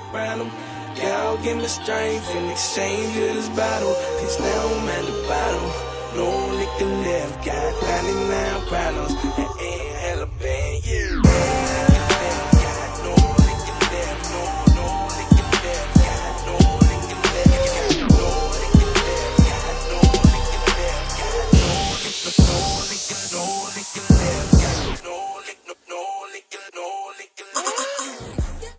around them. Y'all give me strength in exchange for this battle. Cause now I'm at the bottom. No liquor left, got 99